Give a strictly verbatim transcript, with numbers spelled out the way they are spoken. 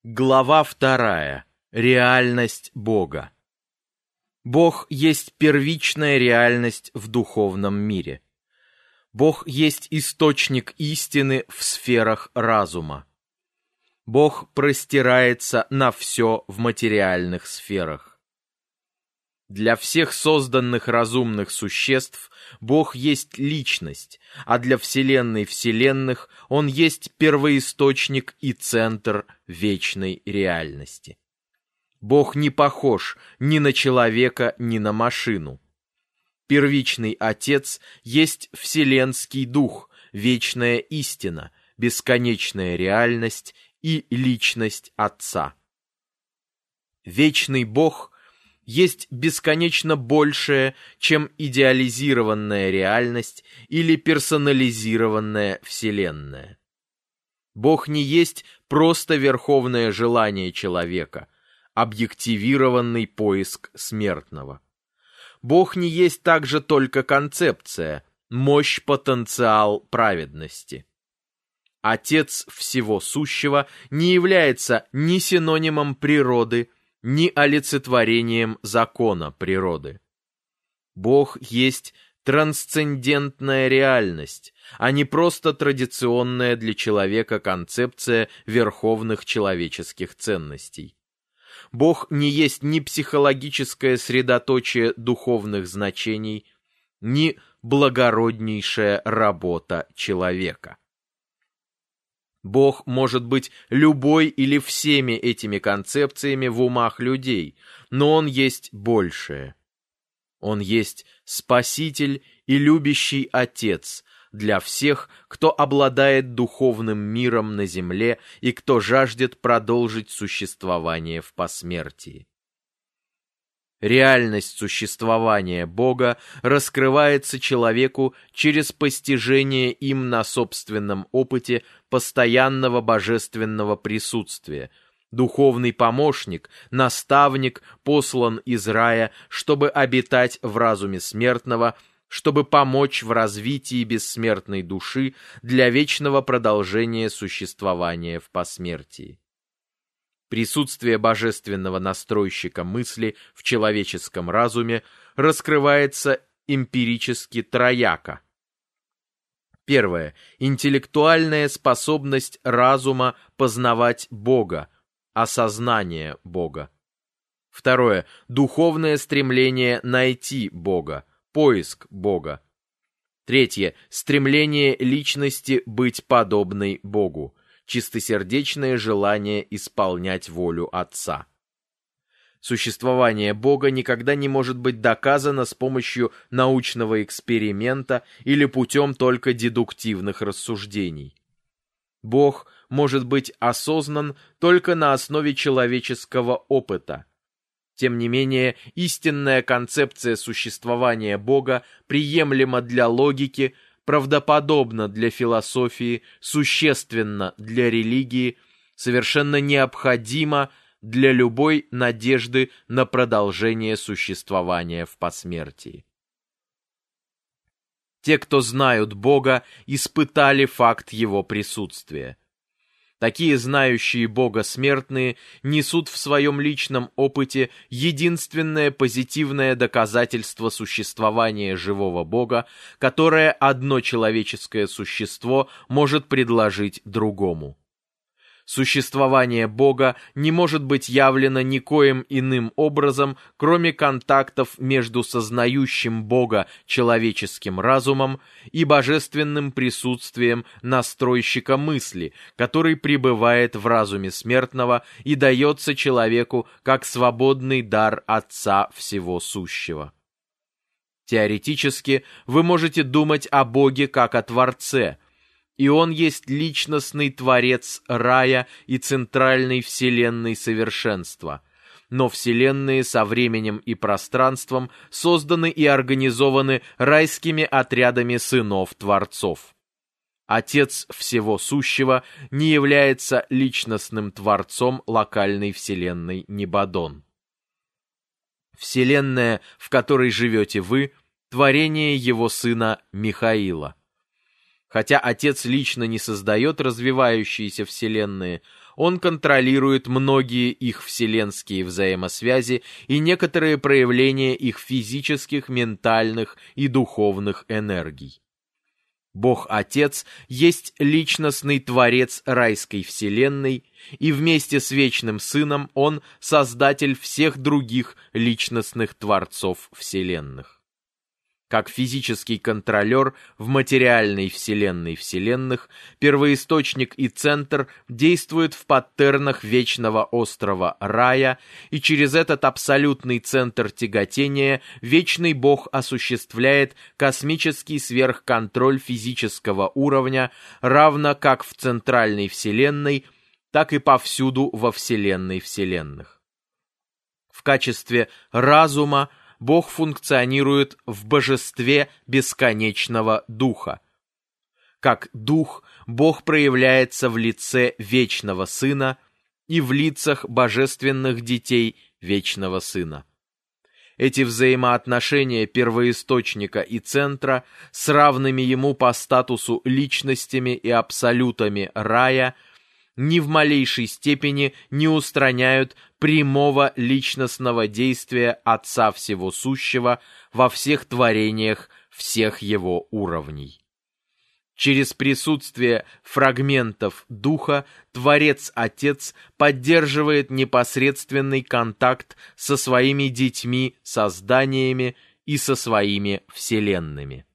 Глава вторая. Реальность Бога. Бог есть первичная реальность в духовном мире. Бог есть источник истины в сферах разума. Бог простирается на все в материальных сферах. Для всех созданных разумных существ Бог есть личность, а для Вселенной вселенных Он есть первоисточник и центр вечной реальности. Бог не похож ни на человека, ни на машину. Первичный Отец есть Вселенский Дух, вечная истина, бесконечная реальность и личность Отца. Вечный Бог есть бесконечно большее, чем идеализированная реальность или персонализированная Вселенная. Бог не есть просто верховное желание человека, объективированный поиск смертного. Бог не есть также только концепция, мощь, потенциал праведности. Отец всего сущего не является ни синонимом природы, ни олицетворением закона природы. Бог есть трансцендентная реальность, а не просто традиционная для человека концепция верховных человеческих ценностей. Бог не есть ни психологическое средоточие духовных значений, ни благороднейшая работа человека. Бог может быть любой или всеми этими концепциями в умах людей, но Он есть большее. Он есть Спаситель и любящий Отец для всех, кто обладает духовным миром на земле и кто жаждет продолжить существование в посмертии. Реальность существования Бога раскрывается человеку через постижение им на собственном опыте постоянного божественного присутствия. Духовный помощник, наставник послан из рая, чтобы обитать в разуме смертного, чтобы помочь в развитии бессмертной души для вечного продолжения существования в посмертии. Присутствие божественного настройщика мысли в человеческом разуме раскрывается эмпирически трояко. Первое. Интеллектуальная способность разума познавать Бога, осознание Бога. Второе. Духовное стремление найти Бога, поиск Бога. Третье. Стремление личности быть подобной Богу, чистосердечное желание исполнять волю Отца. Существование Бога никогда не может быть доказано с помощью научного эксперимента или путем только дедуктивных рассуждений. Бог может быть осознан только на основе человеческого опыта. Тем не менее, истинная концепция существования Бога приемлема для логики, правдоподобна для философии, существенна для религии, совершенно необходима для любой надежды на продолжение существования в посмертии. Те, кто знают Бога, испытали факт Его присутствия. Такие знающие Бога смертные несут в своем личном опыте единственное позитивное доказательство существования живого Бога, которое одно человеческое существо может предложить другому. Существование Бога не может быть явлено никоим иным образом, кроме контактов между сознающим Бога человеческим разумом и божественным присутствием настройщика мысли, который пребывает в разуме смертного и дается человеку как свободный дар Отца всего сущего. Теоретически вы можете думать о Боге как о Творце, и Он есть личностный Творец рая и центральной вселенной совершенства. Но вселенные со временем и пространством созданы и организованы райскими отрядами сынов-творцов. Отец всего сущего не является личностным Творцом локальной вселенной Небадон. Вселенная, в которой живете вы, творение Его сына Михаила. Хотя Отец лично не создает развивающиеся вселенные, Он контролирует многие их вселенские взаимосвязи и некоторые проявления их физических, ментальных и духовных энергий. Бог-Отец есть личностный творец райской вселенной, и вместе с Вечным Сыном Он создатель всех других личностных творцов вселенных. Как физический контролер в материальной вселенной вселенных, первоисточник и центр действуют в паттернах вечного острова Рая, и через этот абсолютный центр тяготения Вечный Бог осуществляет космический сверхконтроль физического уровня, равно как в центральной вселенной, так и повсюду во вселенной вселенных. В качестве разума Бог функционирует в божестве бесконечного Духа. Как Дух, Бог проявляется в лице Вечного Сына и в лицах божественных детей Вечного Сына. Эти взаимоотношения первоисточника и центра с равными ему по статусу личностями и абсолютами рая ни в малейшей степени не устраняют прямого личностного действия Отца Всего Сущего во всех творениях всех его уровней. Через присутствие фрагментов Духа Творец-Отец поддерживает непосредственный контакт со своими детьми, созданиями и со своими вселенными.